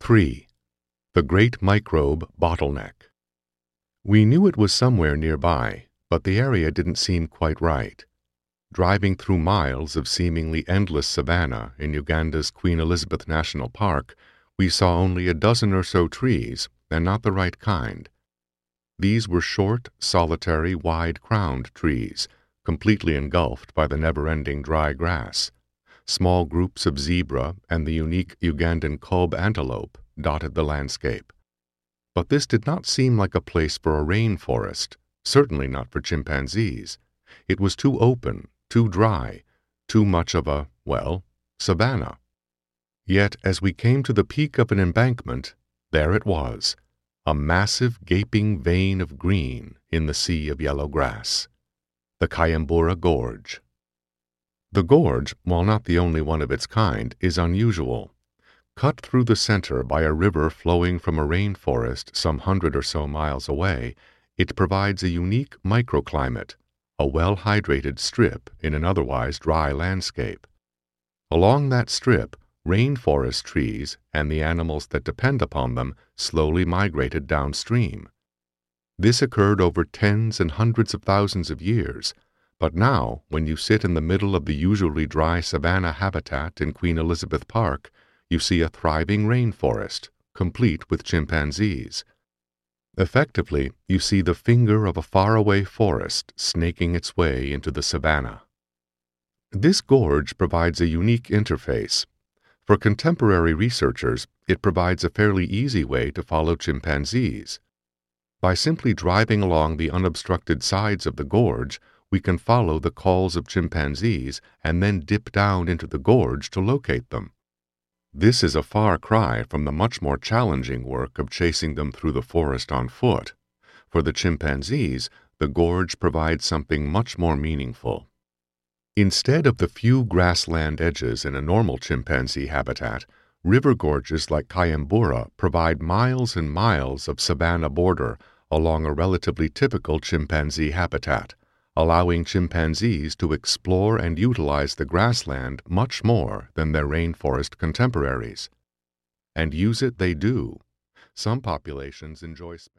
3. The Great Microbe Bottleneck. We knew it was somewhere nearby, but the area didn't seem quite right. Driving through miles of seemingly endless savanna in Uganda's Queen Elizabeth National Park, we saw only a dozen or so trees, and not the right kind. These were short, solitary, wide-crowned trees, completely engulfed by the never-ending dry grass. Small groups of zebra and the unique Ugandan kob antelope dotted the landscape. But this did not seem like a place for a rainforest, certainly not for chimpanzees. It was too open, too dry, too much of a, savanna. Yet, as we came to the peak of an embankment, there it was, a massive gaping vein of green in the sea of yellow grass. The Kayambura Gorge. The gorge, while not the only one of its kind, is unusual. Cut through the center by a river flowing from a rainforest some 100 or so miles away, it provides a unique microclimate, a well-hydrated strip in an otherwise dry landscape. Along that strip, rainforest trees and the animals that depend upon them slowly migrated downstream. This occurred over tens and hundreds of thousands of years, but now, when you sit in the middle of the usually dry savanna habitat in Queen Elizabeth Park, you see a thriving rainforest, complete with chimpanzees. Effectively, you see the finger of a faraway forest snaking its way into the savanna. This gorge provides a unique interface. For contemporary researchers, it provides a fairly easy way to follow chimpanzees. By simply driving along the unobstructed sides of the gorge, we can follow the calls of chimpanzees and then dip down into the gorge to locate them. This is a far cry from the much more challenging work of chasing them through the forest on foot. For the chimpanzees, the gorge provides something much more meaningful. Instead of the few grassland edges in a normal chimpanzee habitat, river gorges like Kayambura provide miles and miles of savanna border along a relatively typical chimpanzee habitat, allowing chimpanzees to explore and utilize the grassland much more than their rainforest contemporaries. And use it they do. Some populations enjoy